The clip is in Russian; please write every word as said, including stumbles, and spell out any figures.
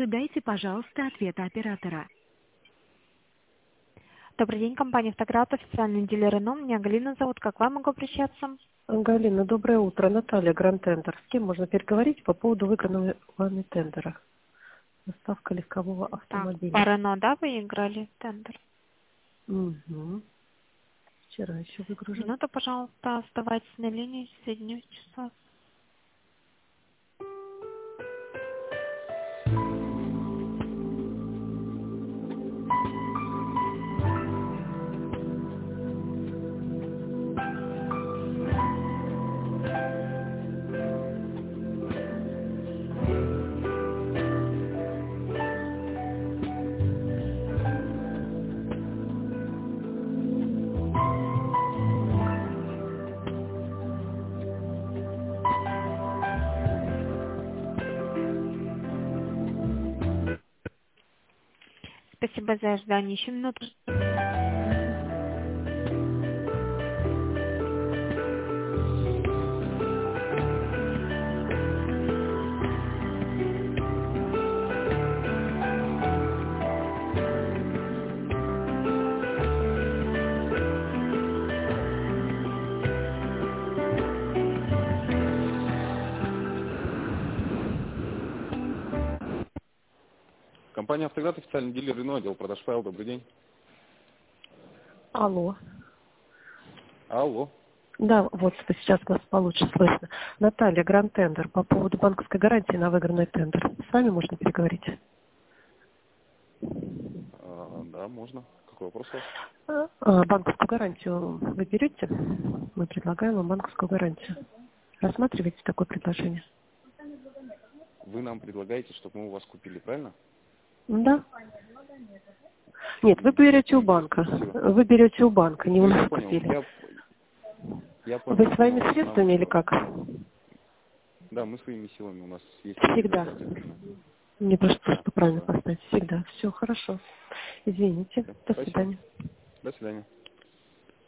Ожидайте, пожалуйста, ответа оператора. Добрый день, компания «Автоград», официальный дилер Рено. Меня Галина зовут. Как вам могу обращаться? Галина, доброе утро. Наталья, Гранд Тендер. С кем можно переговорить по поводу выигранного вами тендера? Доставка легкового автомобиля. Так, по Рено, да, вы играли тендер? Угу. Вчера еще выгружен. Минуту, пожалуйста, оставайтесь на линии, соединюсь с вас. Спасибо за ожидание. Еще минуту. Компания «Автоград», официальный дилер Рено, отдел продаж файл. Добрый день. Алло. Алло. Да, вот сейчас вас получше слышно. Наталья, Гранд Тендер. По поводу банковской гарантии на выигранный тендер. С вами можно переговорить? А, да, можно. Какой вопрос у вас? А, банковскую гарантию вы берете? Мы предлагаем вам банковскую гарантию. Рассматриваете такое предложение? Вы нам предлагаете, чтобы мы у вас купили, правильно? Да. Нет, вы берете у банка. Вы берете у банка, не у нас купили. Я, я понял. Вы своими средствами или как? Да, мы своими силами. У нас есть... Всегда. Мне просто Да, просто правильно да. поставить. Всегда. Все хорошо. Извините. До Спасибо. свидания. До свидания.